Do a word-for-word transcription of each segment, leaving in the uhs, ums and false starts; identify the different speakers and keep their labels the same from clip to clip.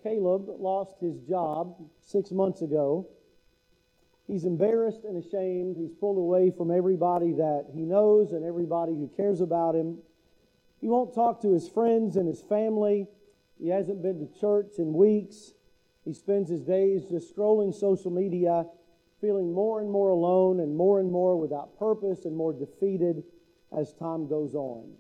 Speaker 1: Caleb lost his job six months ago. He's embarrassed and ashamed. He's pulled away from everybody that he knows and everybody who cares about him. He won't talk to his friends and his family. He hasn't been to church in weeks. He spends his days just scrolling social media, feeling more and more alone and more and more without purpose and more defeated as time goes on.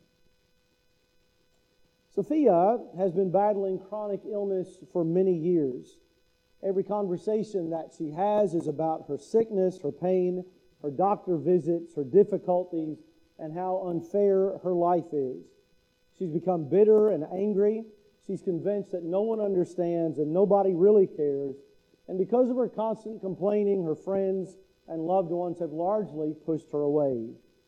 Speaker 1: Sophia has been battling chronic illness for many years. Every conversation that she has is about her sickness, her pain, her doctor visits, her difficulties, and how unfair her life is. She's become bitter and angry. She's convinced that no one understands and nobody really cares. And because of her constant complaining, her friends and loved ones have largely pushed her away.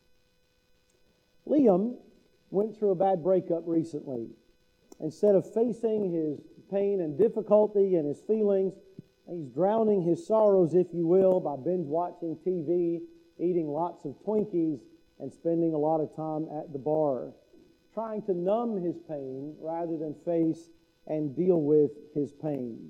Speaker 1: Liam went through a bad breakup recently. Instead of facing his pain and difficulty and his feelings, he's drowning his sorrows, if you will, by binge watching T V, eating lots of Twinkies, and spending a lot of time at the bar, trying to numb his pain rather than face and deal with his pain.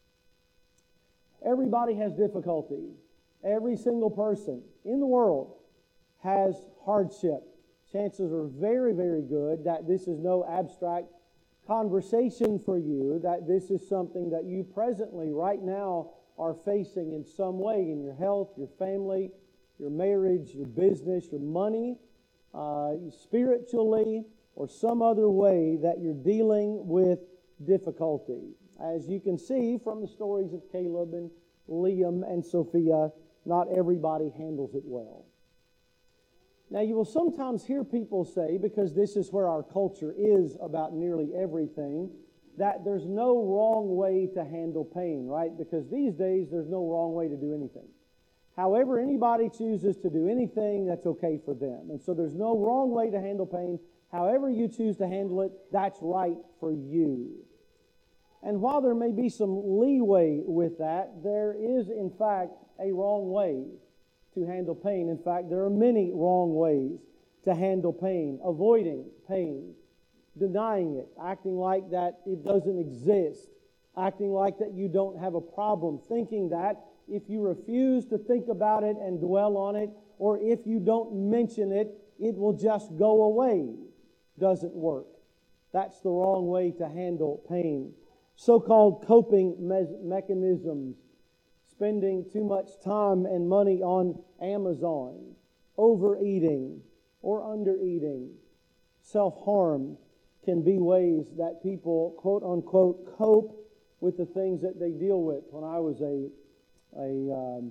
Speaker 1: Everybody has difficulty. Every single person in the world has hardship. Chances are very, very good that this is no abstract conversation for you, that this is something that you presently, right now, are facing in some way in your health, your family, your marriage, your business, your money, uh, spiritually, or some other way that you're dealing with difficulty. As you can see from the stories of Caleb and Liam and Sophia, not everybody handles it well. Now, you will sometimes hear people say, because this is where our culture is about nearly everything, that there's no wrong way to handle pain, right? Because these days, there's no wrong way to do anything. However anybody chooses to do anything, that's okay for them. And so there's no wrong way to handle pain. However you choose to handle it, that's right for you. And while there may be some leeway with that, there is, in fact, a wrong way to handle pain. In fact, there are many wrong ways to handle pain. Avoiding pain, denying it, acting like that it doesn't exist, acting like that you don't have a problem, thinking that if you refuse to think about it and dwell on it, or if you don't mention it, it will just go away. Doesn't work. That's the wrong way to handle pain. So-called coping me- mechanisms, spending too much time and money on Amazon, overeating or undereating, self-harm can be ways that people, quote-unquote, cope with the things that they deal with. When I was a, a um,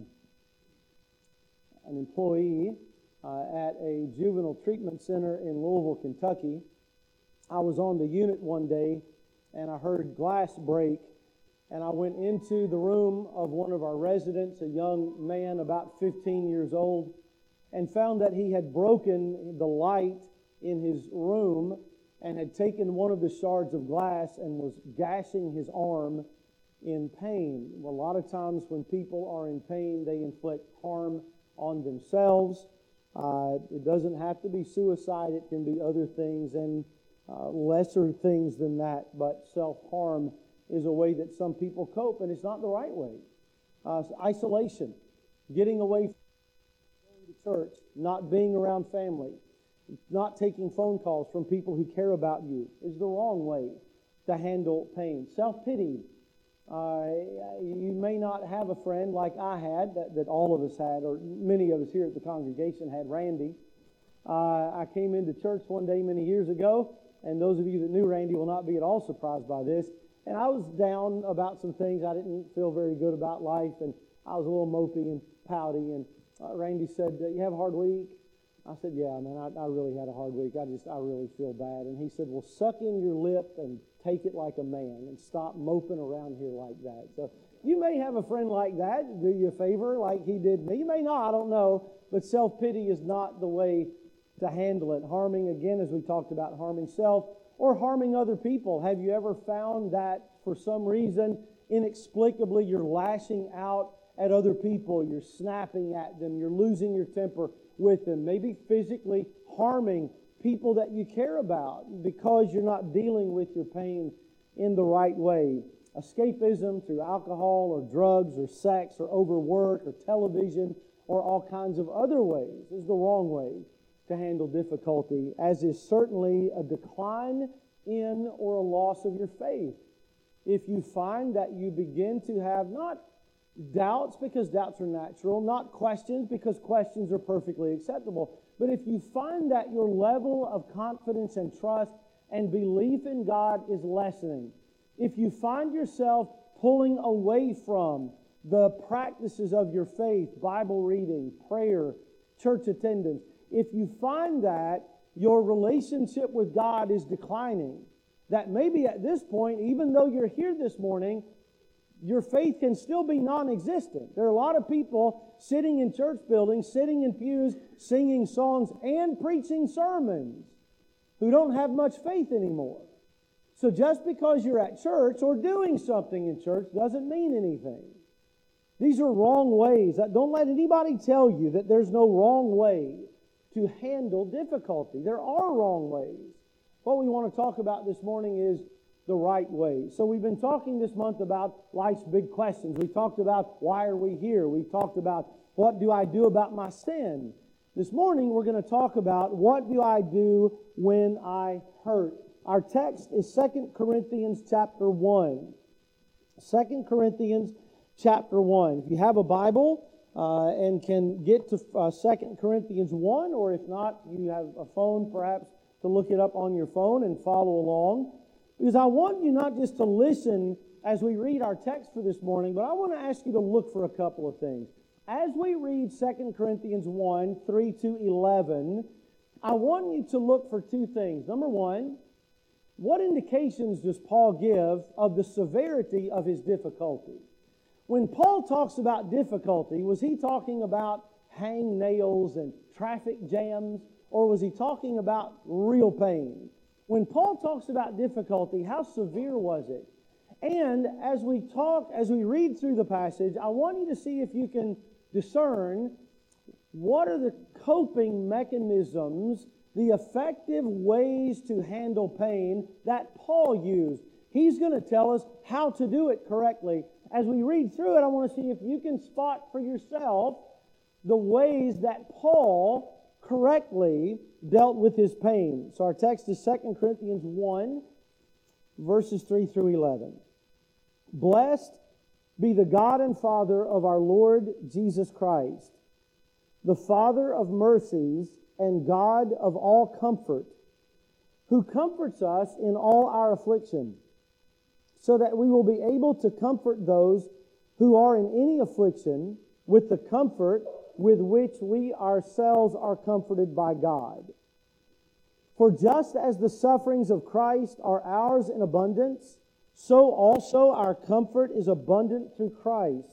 Speaker 1: an employee uh, at a juvenile treatment center in Louisville, Kentucky, I was on the unit one day and I heard glass break, and I went into the room of one of our residents, a young man about fifteen years old, and found that he had broken the light in his room and had taken one of the shards of glass and was gashing his arm in pain. A lot of times when people are in pain, they inflict harm on themselves. Uh, it doesn't have to be suicide. It can be other things and uh, lesser things than that. But self-harm is a way that some people cope, and it's not the right way. Uh, isolation, getting away from going to church, not being around family, not taking phone calls from people who care about you is the wrong way to handle pain. Self-pity. Uh, you may not have a friend like I had, that, that all of us had, or many of us here at the congregation had, Randy. Uh, I came into church one day many years ago, and those of you that knew Randy will not be at all surprised by this. And I was down about some things. I didn't feel very good about life, and I was a little mopey and pouty. And uh, Randy said, "You have a hard week?" I said, "Yeah, man, I, I really had a hard week. I just, I really feel bad." And he said, "Well, suck in your lip and take it like a man and stop moping around here like that." So you may have a friend like that, do you a favor like he did me. You may not, I don't know. But self-pity is not the way to handle it. Harming, again, as we talked about, harming self or harming other people. Have you ever found that for some reason, inexplicably, you're lashing out at other people, you're snapping at them, you're losing your temper with them, maybe physically harming people that you care about because you're not dealing with your pain in the right way? escapism through alcohol or drugs or sex or overwork or television or all kinds of other ways is the wrong way to handle difficulty, as is certainly a decline in or a loss of your faith. If you find that you begin to have not doubts, because doubts are natural, not questions, because questions are perfectly acceptable, but if you find that your level of confidence and trust and belief in God is lessening, if you find yourself pulling away from the practices of your faith, Bible reading, prayer, church attendance, if you find that your relationship with God is declining, that maybe at this point, even though you're here this morning, your faith can still be non-existent. There are a lot of people sitting in church buildings, sitting in pews, singing songs, and preaching sermons who don't have much faith anymore. So just because you're at church or doing something in church doesn't mean anything. These are wrong ways. Don't let anybody tell you that there's no wrong way to handle difficulty. There are wrong ways. What we want to talk about this morning is the right way. So we've been talking this month about life's big questions. We talked about why are we here? We talked about what do I do about my sin? This morning we're going to talk about what do I do when I hurt. Our text is Second Corinthians chapter one. Second Corinthians chapter one. If you have a Bible uh, and can get to uh, Second Corinthians one, or if not, you have a phone perhaps to look it up on your phone and follow along. Because I want you not just to listen as we read our text for this morning, but I want to ask you to look for a couple of things. As we read Second Corinthians one, three to eleven, I want you to look for two things. Number one, what indications does Paul give of the severity of his difficulty? When Paul talks about difficulty, was he talking about hang nails and traffic jams, or was he talking about real pain? When Paul talks about difficulty, how severe was it? And as we talk, as we read through the passage, I want you to see if you can discern what are the coping mechanisms, the effective ways to handle pain that Paul used. He's going to tell us how to do it correctly. As we read through it, I want to see if you can spot for yourself the ways that Paul correctly dealt with his pain. So our text is Second Corinthians one, verses three through eleven. Blessed be the God and Father of our Lord Jesus Christ, the Father of mercies and God of all comfort, who comforts us in all our affliction, so that we will be able to comfort those who are in any affliction with the comfort with which we ourselves are comforted by God. For just as the sufferings of Christ are ours in abundance, so also our comfort is abundant through Christ.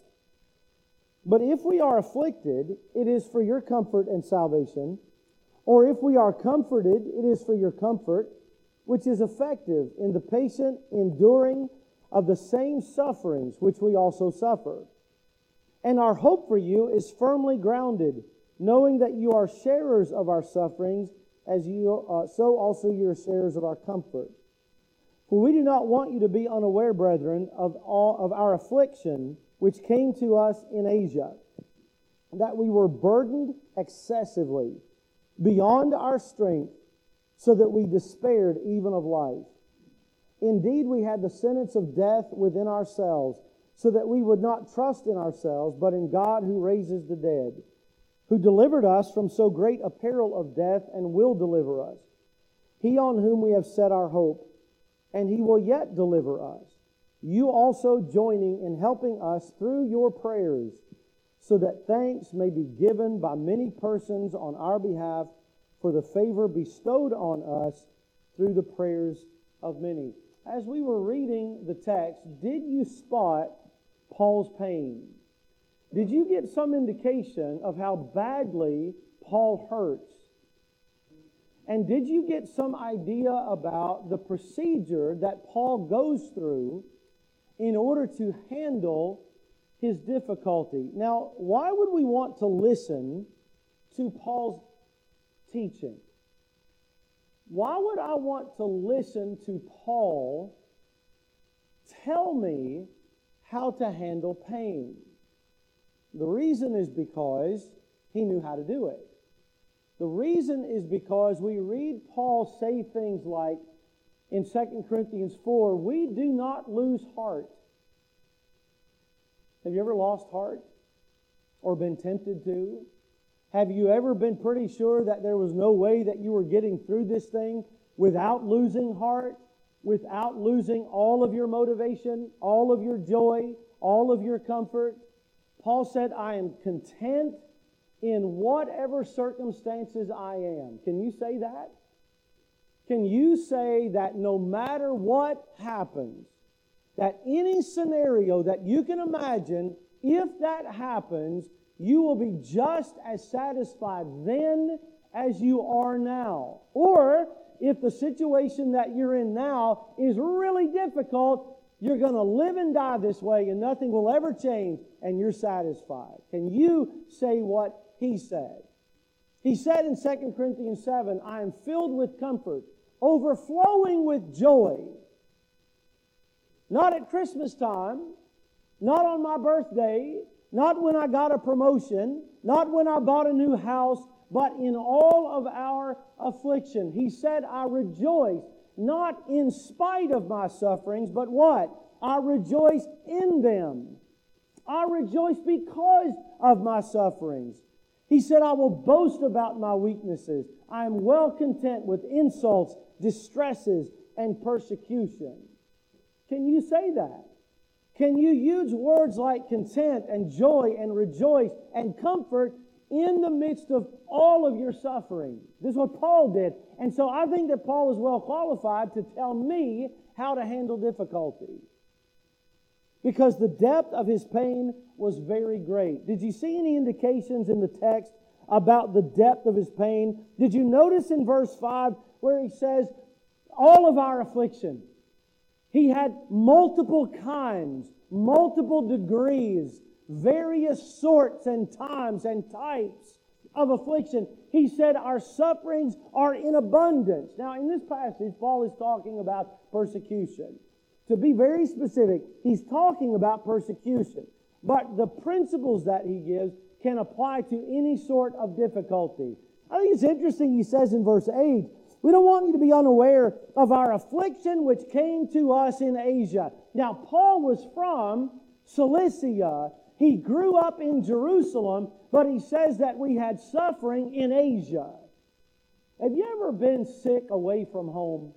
Speaker 1: But if we are afflicted, it is for your comfort and salvation. Or if we are comforted, it is for your comfort, which is effective in the patient enduring of the same sufferings which we also suffer. And our hope for you is firmly grounded, knowing that you are sharers of our sufferings, as you uh, so also you are sharers of our comfort. For we do not want you to be unaware, brethren, of all of our affliction which came to us in Asia, that we were burdened excessively, beyond our strength, so that we despaired even of life. Indeed, we had the sentence of death within ourselves, so that we would not trust in ourselves, but in God who raises the dead, who delivered us from so great a peril of death and will deliver us. He on whom we have set our hope, and He will yet deliver us. You also joining in helping us through your prayers, so that thanks may be given by many persons on our behalf for the favor bestowed on us through the prayers of many. As we were reading the text, did you spot Paul's pain? Did you get some indication of how badly Paul hurts? And did you get some idea about the procedure that Paul goes through in order to handle his difficulty? Now, why would we want to listen to Paul's teaching? Why would I want to listen to Paul tell me how to handle pain. The reason is because he knew how to do it. The reason is because we read Paul say things like in Second Corinthians four, we do not lose heart. Have you ever lost heart or been tempted to? Have you ever been pretty sure that there was no way that you were getting through this thing without losing heart, without losing all of your motivation, all of your joy, all of your comfort? Paul said, I am content in whatever circumstances I am. Can you say that? Can you say that no matter what happens, that any scenario that you can imagine, if that happens, you will be just as satisfied then as you are now? Or if the situation that you're in now is really difficult, you're going to live and die this way and nothing will ever change and you're satisfied. Can you say what he said? He said in Second Corinthians seven, I am filled with comfort, overflowing with joy. Not at Christmas time, not on my birthday, not when I got a promotion, not when I bought a new house, but in all of our affliction. He said, I rejoice, not in spite of my sufferings, but what? I rejoice in them. I rejoice because of my sufferings. He said, I will boast about my weaknesses. I am well content with insults, distresses, and persecution. Can you say that? Can you use words like content and joy and rejoice and comfort in the midst of all of your suffering? This is what Paul did. And so I think that Paul is well qualified to tell me how to handle difficulty, because the depth of his pain was very great. Did you see any indications in the text about the depth of his pain? Did you notice in verse five where he says, all of our affliction? He had multiple kinds, multiple degrees, various sorts and times and types of affliction. He said our sufferings are in abundance. Now in this passage, Paul is talking about persecution. To be very specific, he's talking about persecution. But the principles that he gives can apply to any sort of difficulty. I think it's interesting, he says in verse eight, we don't want you to be unaware of our affliction which came to us in Asia. Now, Paul was from Cilicia. He grew up in Jerusalem, but he says that we had suffering in Asia. Have you ever been sick away from home?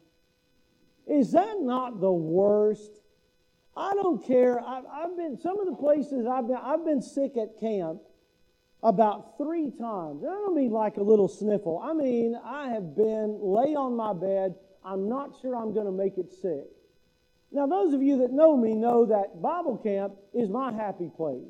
Speaker 1: Is that not the worst? I don't care. I've, I've been, some of the places I've been, I've been sick at camp about three times. And I don't mean like a little sniffle. I mean, I have been lay on my bed. I'm not sure I'm going to make it sick. Now, those of you that know me know that Bible camp is my happy place.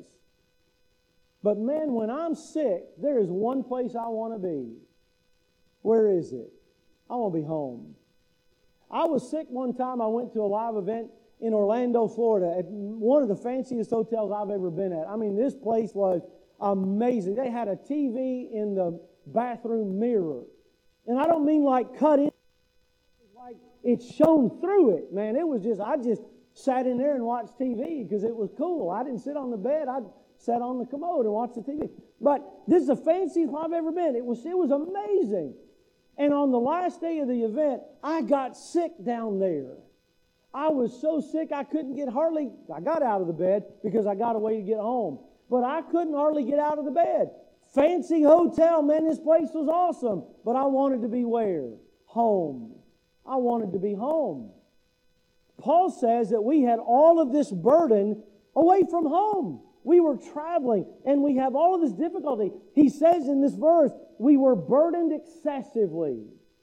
Speaker 1: But man, when I'm sick, there is one place I want to be. Where is it? I want to be home. I was sick one time. I went to a live event in Orlando, Florida, at one of the fanciest hotels I've ever been at. I mean, this place was amazing. They had a T V in the bathroom mirror. And I don't mean like cut in, like it shone through it, man. It was just, I just sat in there and watched T V because it was cool. I didn't sit on the bed. I sat on the commode and watched the T V. But this is the fanciest I've ever been. It was, it was amazing. And on the last day of the event, I got sick down there. I was so sick I couldn't get hardly, I got out of the bed because I got a way to get home. But I couldn't hardly get out of the bed. Fancy hotel, man, this place was awesome. But I wanted to be where? Home. I wanted to be home. Paul says that we had all of this burden away from home. We were traveling and we have all of this difficulty. He says in this verse, we were burdened excessively.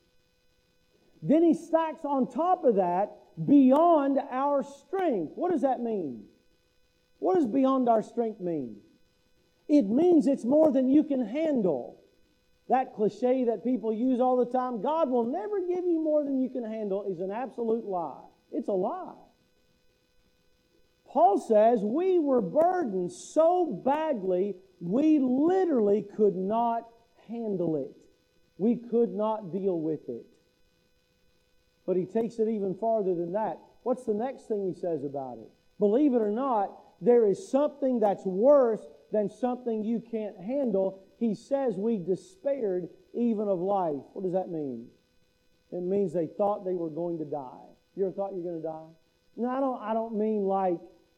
Speaker 1: Then he stacks on top of that, beyond our strength. What does that mean? What does beyond our strength mean? It means it's more than you can handle. That cliche that people use all the time, God will never give you more than you can handle, is an absolute lie. It's a lie. Paul says we were burdened so badly, we literally could not handle it. We could not deal with it. But he takes it even farther than that. what's the next thing he says about it? Believe it or not, there is something that's worse than something you can't handle. He says we despaired even of life. What does that mean? It means they thought they were going to die. You ever thought you were going to die? No, I don't, I don't mean like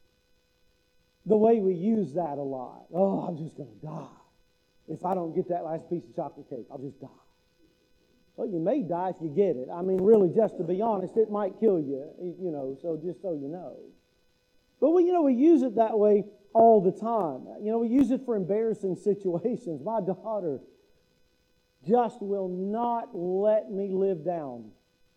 Speaker 1: the way we use that a lot. Oh, I'm just going to die. If I don't get that last piece of chocolate cake, I'll just die. Well, you may die if you get it. I mean, really, just to be honest, it might kill you, you know, so just so you know. But, we, you know, we use it that way all the time. You know, we use it for embarrassing situations. My daughter just will not let me live down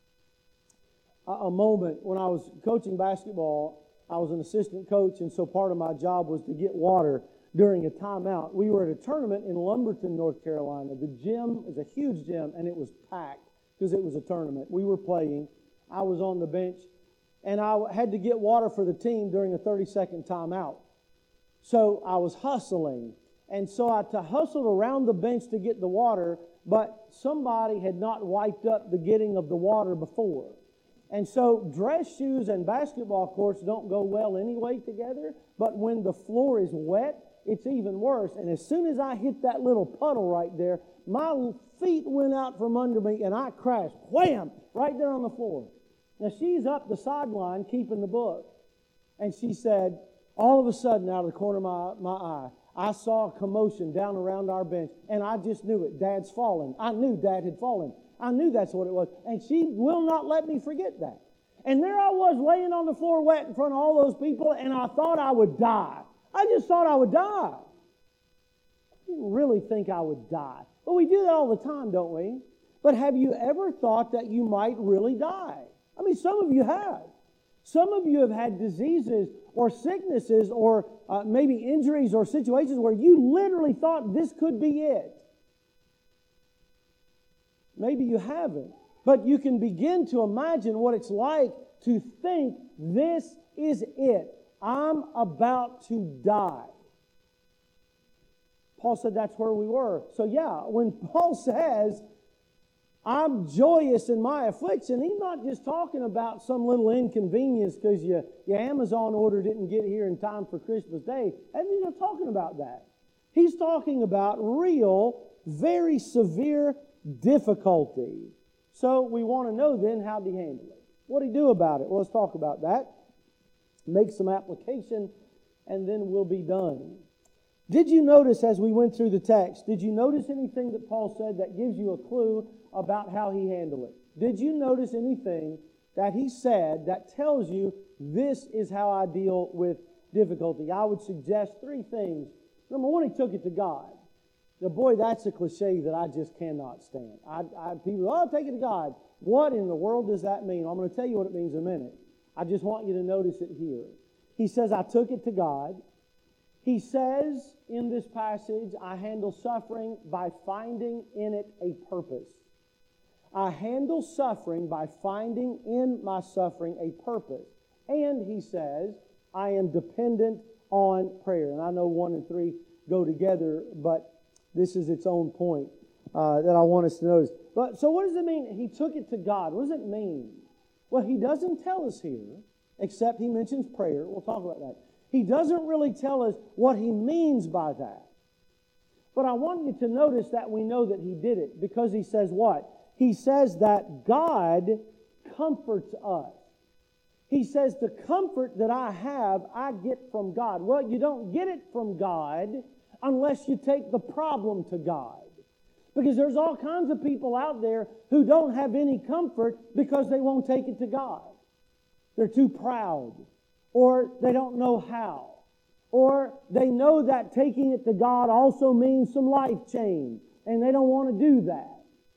Speaker 1: a, a moment when I was coaching basketball. I was an assistant coach, and so part of my job was to get water during a timeout. We were at a tournament in Lumberton, North Carolina. The gym is a huge gym, and it was packed because it was a tournament. We were playing. I was on the bench, and I had to get water for the team during a thirty-second timeout. So I was hustling, and so I t- hustled around the bench to get the water, but somebody had not wiped up the getting of the water before. And so dress shoes and basketball courts don't go well anyway together, but when the floor is wet, it's even worse. And as soon as I hit that little puddle right there, my feet went out from under me and I crashed, wham, right there on the floor. Now she's up the sideline keeping the book. And she said, all of a sudden out of the corner of my, my eye, I saw a commotion down around our bench, and I just knew it. Dad's fallen. I knew Dad had fallen. I knew that's what it was. And she will not let me forget that. And there I was laying on the floor wet in front of all those people, and I thought I would die. I just thought I would die. I didn't really think I would die. But we do that all the time, don't we? But have you ever thought that you might really die? I mean, some of you have. Some of you have had diseases or sicknesses or uh, maybe injuries or situations where you literally thought this could be it. Maybe you haven't. But you can begin to imagine what it's like to think this is it. I'm about to die. Paul said that's where we were. So yeah, when Paul says, I'm joyous in my affliction, he's not just talking about some little inconvenience because your, your Amazon order didn't get here in time for Christmas Day. And he's not talking about that. He's talking about real, very severe difficulty. So we want to know then, how did he handle it? What did he do about it? Well, let's talk about that. Make some application, and then we'll be done. Did you notice as we went through the text, did you notice anything that Paul said that gives you a clue about how he handled it? Did you notice anything that he said that tells you this is how I deal with difficulty? I would suggest three things. Number one, he took it to God. Now, boy, that's a cliche that I just cannot stand. I, I, people, oh, take it to God. What in the world does that mean? I'm going to tell you what it means in a minute. I just want you to notice it here. He says, I took it to God. He says in this passage, I handle suffering by finding in it a purpose. I handle suffering by finding in my suffering a purpose. And he says, I am dependent on prayer. And I know one and three go together, but this is its own point uh, that I want us to notice. But so what does it mean? He took it to God. What does it mean? Well, he doesn't tell us here, except he mentions prayer. We'll talk about that. He doesn't really tell us what he means by that. But I want you to notice that we know that he did it, because he says what? He says that God comforts us. He says the comfort that I have, I get from God. Well, you don't get it from God unless you take the problem to God. Because there's all kinds of people out there who don't have any comfort because they won't take it to God. They're too proud, or they don't know how, or they know that taking it to God also means some life change, and they don't want to do that.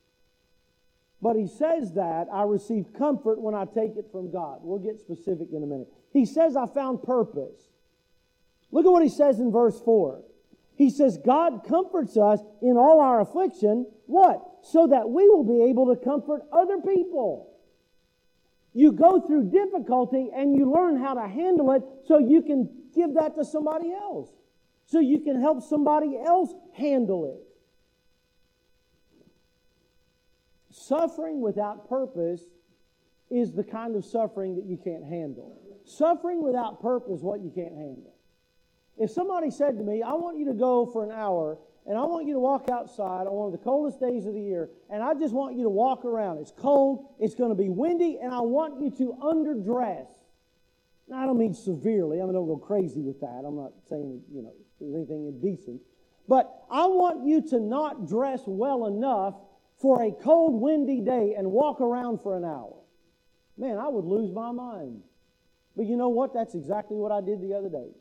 Speaker 1: But he says that I receive comfort when I take it from God. We'll get specific in a minute. He says I found purpose. Look at what he says in verse four. He says God comforts us in all our affliction. What? So that we will be able to comfort other people. You go through difficulty and you learn how to handle it so you can give that to somebody else. So you can help somebody else handle it. Suffering without purpose is the kind of suffering that you can't handle. Suffering without purpose is what you can't handle. If somebody said to me, I want you to go for an hour and I want you to walk outside on one of the coldest days of the year, and I just want you to walk around. It's cold, it's going to be windy, and I want you to underdress. Now, I don't mean severely. I mean, don't go crazy with that. I'm not saying, you know, there's anything indecent. But I want you to not dress well enough for a cold, windy day and walk around for an hour. Man, I would lose my mind. But you know what? That's exactly what I did the other day.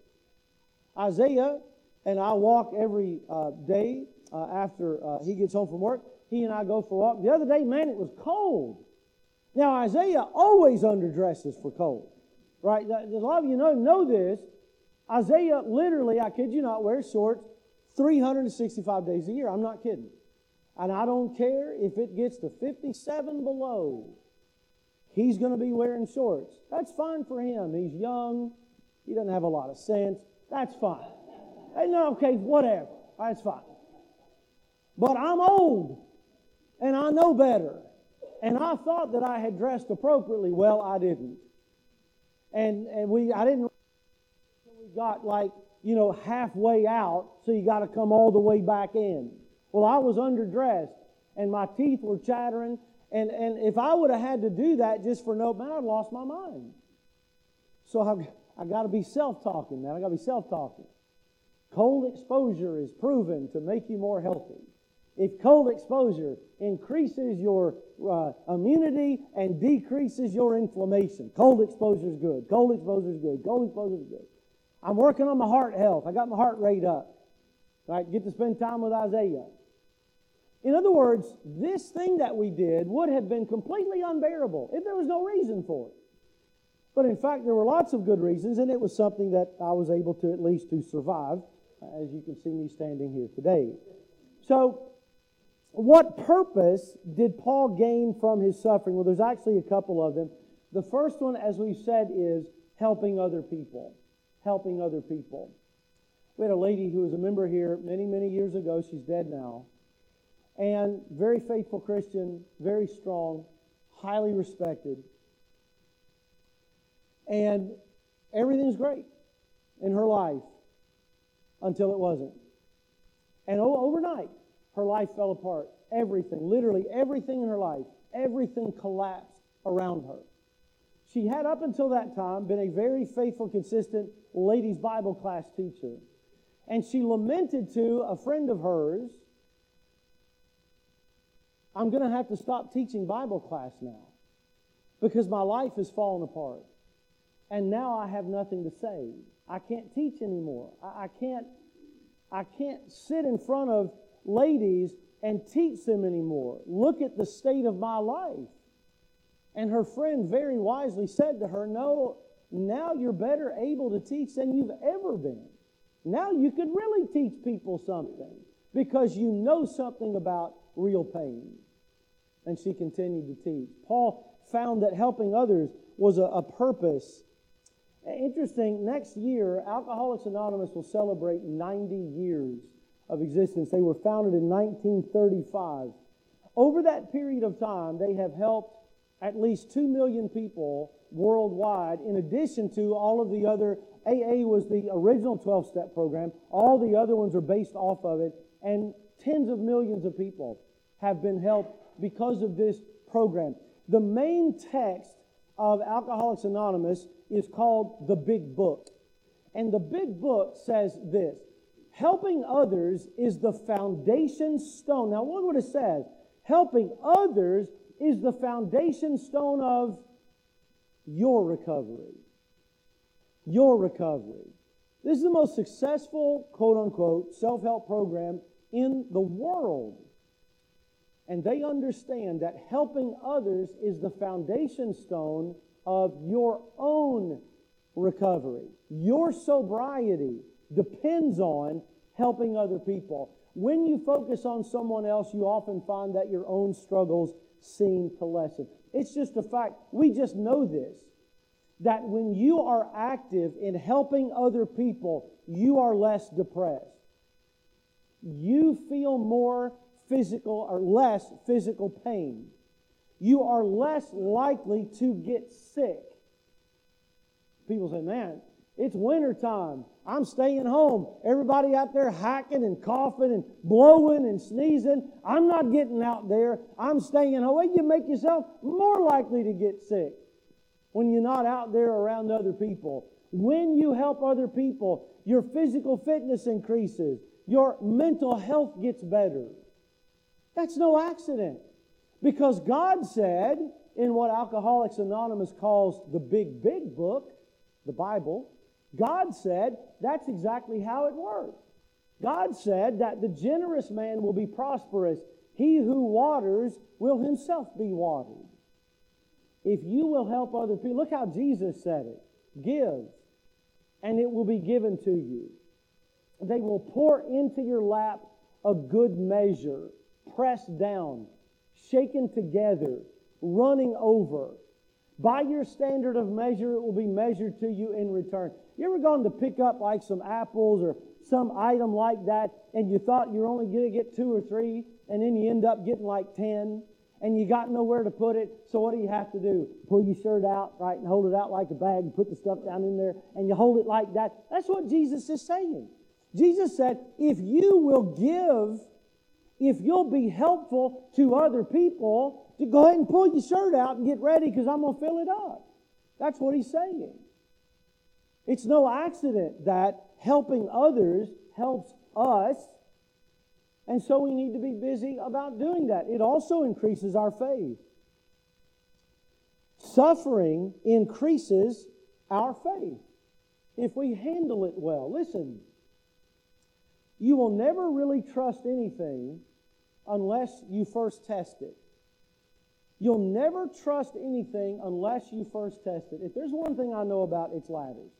Speaker 1: Isaiah and I walk every uh, day uh, after uh, he gets home from work. He and I go for a walk. The other day, man, it was cold. Now, Isaiah always underdresses for cold. Right? A lot of you know, know this. Isaiah literally, I kid you not, wears shorts three hundred sixty-five days a year. I'm not kidding. And I don't care if it gets to fifty-seven below. He's going to be wearing shorts. That's fine for him. He's young. He doesn't have a lot of sense. That's fine. Hey, no, okay, whatever. That's fine. But I'm old, and I know better. And I thought that I had dressed appropriately. Well, I didn't. And and we I didn't we got like, you know, halfway out, so you got to come all the way back in. Well, I was underdressed, and my teeth were chattering, and, and if I would have had to do that just for no, man, I'd lost my mind. So I, I got to be self-talking, man. I got to be self-talking. Cold exposure is proven to make you more healthy. If cold exposure increases your uh, immunity and decreases your inflammation, cold exposure is good. Cold exposure is good. Cold exposure is good. I'm working on my heart health. I got my heart rate up. Right? Get to spend time with Isaiah. In other words, this thing that we did would have been completely unbearable if there was no reason for it. But in fact, there were lots of good reasons, and it was something that I was able to at least to survive, as you can see me standing here today. So, what purpose did Paul gain from his suffering? Well, there's actually a couple of them. The first one, as we've said, is helping other people. Helping other people. We had a lady who was a member here many, many years ago. She's dead now. And very faithful Christian, very strong, highly respected. And everything's great in her life until it wasn't. And overnight, her life fell apart. Everything, literally everything in her life, everything collapsed around her. She had up until that time been a very faithful, consistent ladies' Bible class teacher. And she lamented to a friend of hers, I'm going to have to stop teaching Bible class now because my life has fallen apart. And now I have nothing to say. I can't teach anymore. I, I can't, I can't sit in front of ladies and teach them anymore. Look at the state of my life. And her friend very wisely said to her, no, now you're better able to teach than you've ever been. Now you could really teach people something because you know something about real pain. And she continued to teach. Paul found that helping others was a, a purpose. Interesting, next year, Alcoholics Anonymous will celebrate ninety years of existence. They were founded in nineteen thirty-five. Over that period of time, they have helped at least two million people worldwide, in addition to all of the other. A A was the original twelve-step program. All the other ones are based off of it. And tens of millions of people have been helped because of this program. The main text of Alcoholics Anonymous is called the Big Book. And the Big Book says this: helping others is the foundation stone. Now, look what it says. Helping others is the foundation stone of your recovery. Your recovery. This is the most successful, quote-unquote, self-help program in the world. And they understand that helping others is the foundation stone of your own recovery. Your sobriety depends on helping other people. When you focus on someone else, you often find that your own struggles seem to lessen. It's just a fact. We just know this, that when you are active in helping other people, you are less depressed. You feel more physical or less physical pain. you are less likely to get sick. People say, man, it's winter time. I'm staying home. Everybody out there hacking and coughing and blowing and sneezing. I'm not getting out there. I'm staying home. Well, you make yourself more likely to get sick when you're not out there around other people. When you help other people, your physical fitness increases. Your mental health gets better. That's no accident. Because God said in what Alcoholics Anonymous calls the big, big book, the Bible, God said that's exactly how it works. God said that the generous man will be prosperous. He who waters will himself be watered. If you will help other people, look how Jesus said it. Give, and it will be given to you. They will pour into your lap a good measure, pressed down, shaken together, running over. By your standard of measure, it will be measured to you in return. You ever gone to pick up like some apples or some item like that, and you thought you were only going to get two or three, and then you end up getting like ten, and you got nowhere to put it, so what do you have to do? Pull your shirt out, right, and hold it out like a bag, and put the stuff down in there, and you hold it like that. That's what Jesus is saying. Jesus said, if you will give, if you'll be helpful to other people, to go ahead and pull your shirt out and get ready because I'm going to fill it up. That's what he's saying. It's no accident that helping others helps us, and so we need to be busy about doing that. It also increases our faith. Suffering increases our faith if we handle it well. Listen, you will never really trust anything unless you first test it. You'll never trust anything unless you first test it. If there's one thing I know about, it's ladders.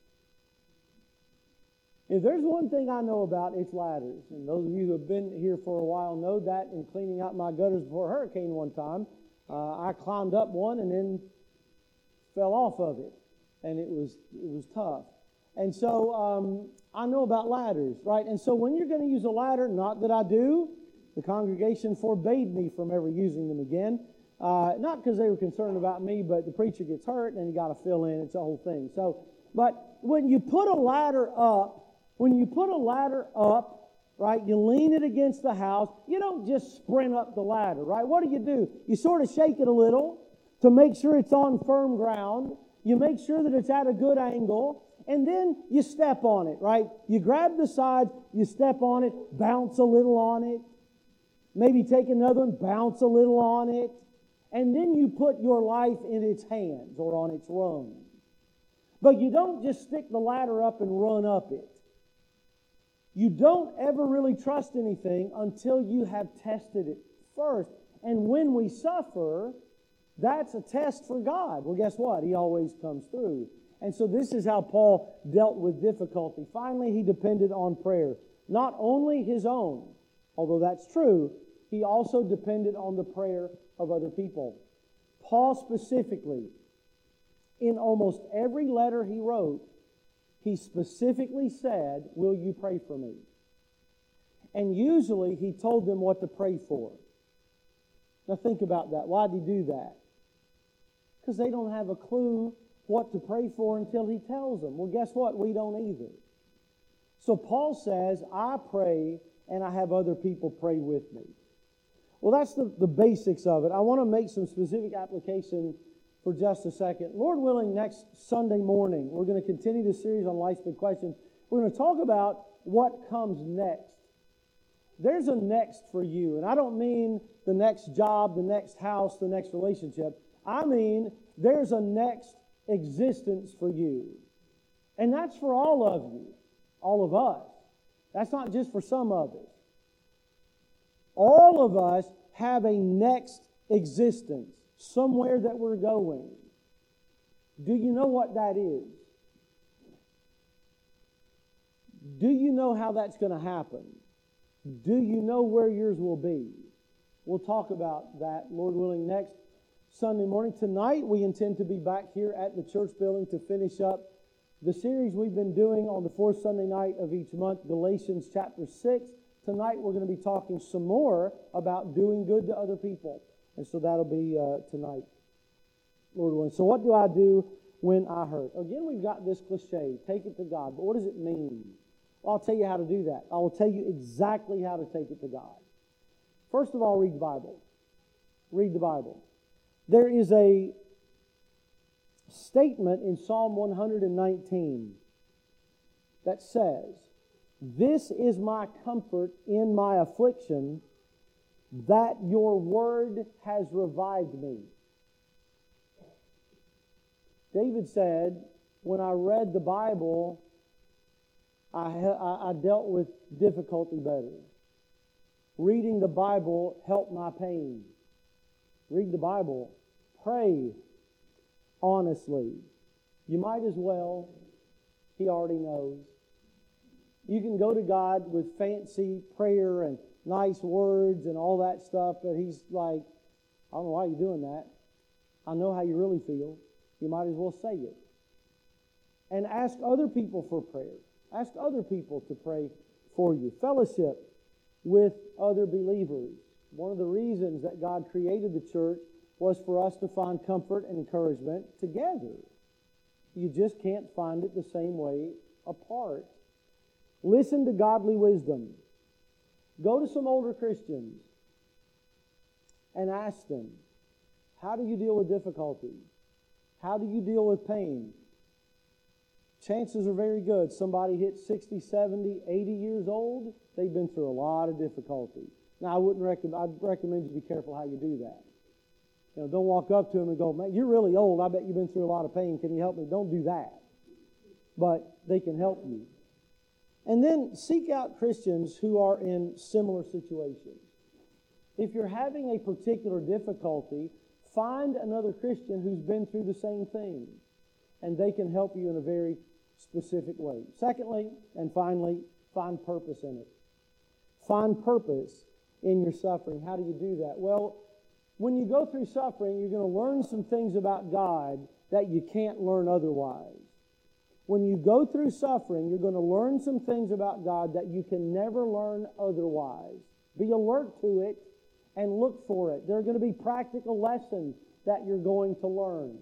Speaker 1: If there's one thing I know about, it's ladders. And those of you who have been here for a while know that in cleaning out my gutters before a hurricane one time, uh, I climbed up one and then fell off of it. And it was it was tough. And so um, I know about ladders, right? And so when you're going to use a ladder, not that I do, the congregation forbade me from ever using them again. Uh, not because they were concerned about me, but the preacher gets hurt and you got to fill in. It's a whole thing. So, but when you put a ladder up, when you put a ladder up, right, you lean it against the house. You don't just sprint up the ladder, right? What do you do? You sort of shake it a little to make sure it's on firm ground. You make sure that it's at a good angle, and then you step on it, right? You grab the sides, you step on it, bounce a little on it. Maybe take another one, bounce a little on it. And then you put your life in its hands or on its rung. But you don't just stick the ladder up and run up it. You don't ever really trust anything until you have tested it first. And when we suffer, that's a test for God. Well, guess what? He always comes through. And so this is how Paul dealt with difficulty. Finally, he depended on prayer. Not only his own, although that's true, he also depended on the prayer of other people. Paul specifically, in almost every letter he wrote, he specifically said, will you pray for me? And usually he told them what to pray for. Now think about that. Why did he do that? Because they don't have a clue what to pray for until he tells them. Well, guess what? We don't either. So Paul says, I pray and I have other people pray with me. Well, that's the, the basics of it. I want to make some specific application for just a second. Lord willing, next Sunday morning, we're going to continue the series on Life's Big Questions. We're going to talk about what comes next. There's a next for you, and I don't mean the next job, the next house, the next relationship. I mean there's a next existence for you. And that's for all of you, all of us. That's not just for some of us. All of us have a next existence, somewhere that we're going. Do you know what that is? Do you know how that's going to happen? Do you know where yours will be? We'll talk about that, Lord willing, next Sunday morning. Tonight, we intend to be back here at the church building to finish up the series we've been doing on the fourth Sunday night of each month, Galatians chapter six. Tonight, we're going to be talking some more about doing good to other people. And so that'll be uh, tonight, Lord willing. So what do I do when I hurt? Again, we've got this cliche, take it to God. But what does it mean? Well, I'll tell you how to do that. I will tell you exactly how to take it to God. First of all, read the Bible. Read the Bible. There is a statement in Psalm one nineteen that says, "This is my comfort in my affliction, that your word has revived me." David said, when I read the Bible, I, I, I dealt with difficulty better. Reading the Bible helped my pain. Read the Bible. Pray honestly. You might as well. He already knows. You can go to God with fancy prayer and nice words and all that stuff, but He's like, I don't know why you're doing that. I know how you really feel. You might as well say it. And ask other people for prayer. Ask other people to pray for you. Fellowship with other believers. One of the reasons that God created the church was for us to find comfort and encouragement together. You just can't find it the same way apart. Listen to godly wisdom. Go to some older Christians and ask them, how do you deal with difficulty? How do you deal with pain? Chances are very good. Somebody hits sixty, seventy, eighty years old, they've been through a lot of difficulty. Now, I wouldn't recommend, I'd recommend you be careful how you do that. You know, don't walk up to them and go, "Man, you're really old. I bet you've been through a lot of pain. Can you help me?" Don't do that. But they can help you. And then seek out Christians who are in similar situations. If you're having a particular difficulty, find another Christian who's been through the same thing, and they can help you in a very specific way. Secondly, and finally, find purpose in it. Find purpose in your suffering. How do you do that? Well, when you go through suffering, you're going to learn some things about God that you can't learn otherwise. When you go through suffering, you're going to learn some things about God that you can never learn otherwise. Be alert to it and look for it. There are going to be practical lessons that you're going to learn.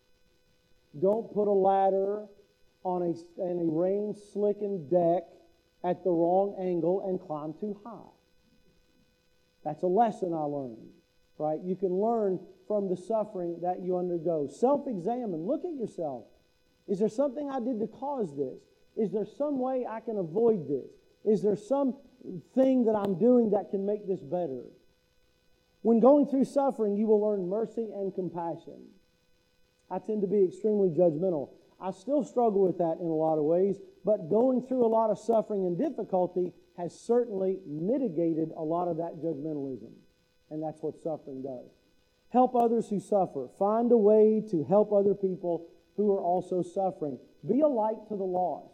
Speaker 1: Don't put a ladder on a, on a rain-slickened deck at the wrong angle and climb too high. That's a lesson I learned, right? You can learn from the suffering that you undergo. Self-examine. Look at yourself. Is there something I did to cause this? Is there some way I can avoid this? Is there some thing that I'm doing that can make this better? When going through suffering, you will learn mercy and compassion. I tend to be extremely judgmental. I still struggle with that in a lot of ways, but going through a lot of suffering and difficulty has certainly mitigated a lot of that judgmentalism. And that's what suffering does. Help others who suffer. Find a way to help other people who are also suffering. Be a light to the lost.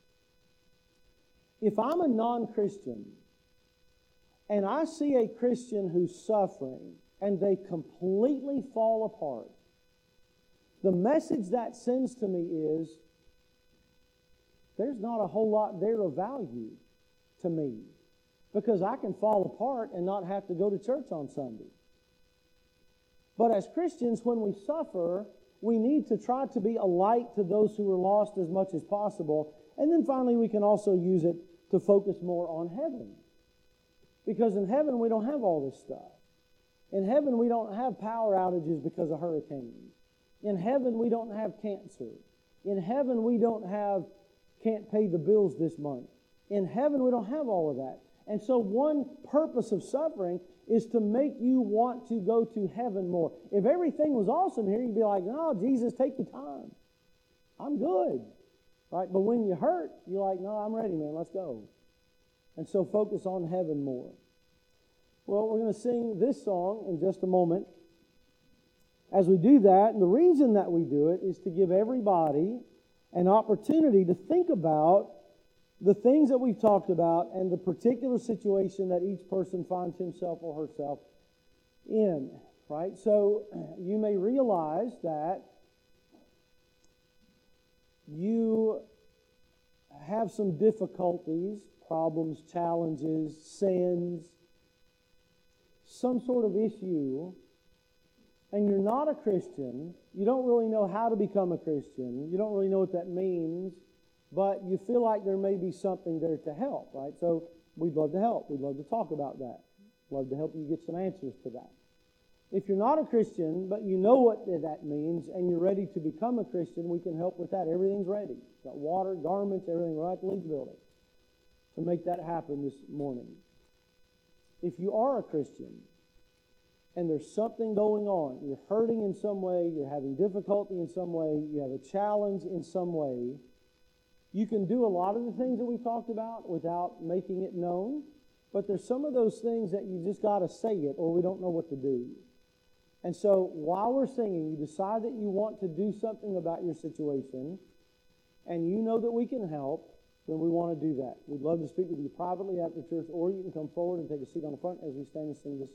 Speaker 1: If I'm a non-Christian and I see a Christian who's suffering and they completely fall apart, the message that sends to me is, there's not a whole lot there of value to me, because I can fall apart and not have to go to church on Sunday. But as Christians, when we suffer, we need to try to be a light to those who are lost as much as possible. And then finally, we can also use it to focus more on heaven. Because in heaven, we don't have all this stuff. In heaven, we don't have power outages because of hurricanes. In heaven, we don't have cancer. In heaven, we don't have can't pay the bills this month. In heaven, we don't have all of that. And so one purpose of suffering is to make you want to go to heaven more. If everything was awesome here, you'd be like, "No, Jesus, take your time. I'm good." Right? But when you hurt, you're like, "No, I'm ready, man. Let's go." And so focus on heaven more. Well, we're going to sing this song in just a moment. As we do that, and the reason that we do it is to give everybody an opportunity to think about the things that we've talked about and the particular situation that each person finds himself or herself in, right? So you may realize that you have some difficulties, problems, challenges, sins, some sort of issue and you're not a Christian, you don't really know how to become a Christian, you don't really know what that means, but you feel like there may be something there to help, right? So we'd love to help. We'd love to talk about that. Love to help you get some answers to that. If you're not a Christian, but you know what that means, and you're ready to become a Christian, we can help with that. Everything's ready. Got water, garments, everything right at the Leeds building to make that happen this morning. If you are a Christian, and there's something going on, you're hurting in some way, you're having difficulty in some way, you have a challenge in some way, you can do a lot of the things that we've talked about without making it known, but there's some of those things that you just got to say it or we don't know what to do. And so while we're singing, you decide that you want to do something about your situation, and you know that we can help, then we want to do that. We'd love to speak with you privately after church, or you can come forward and take a seat on the front as we stand and sing this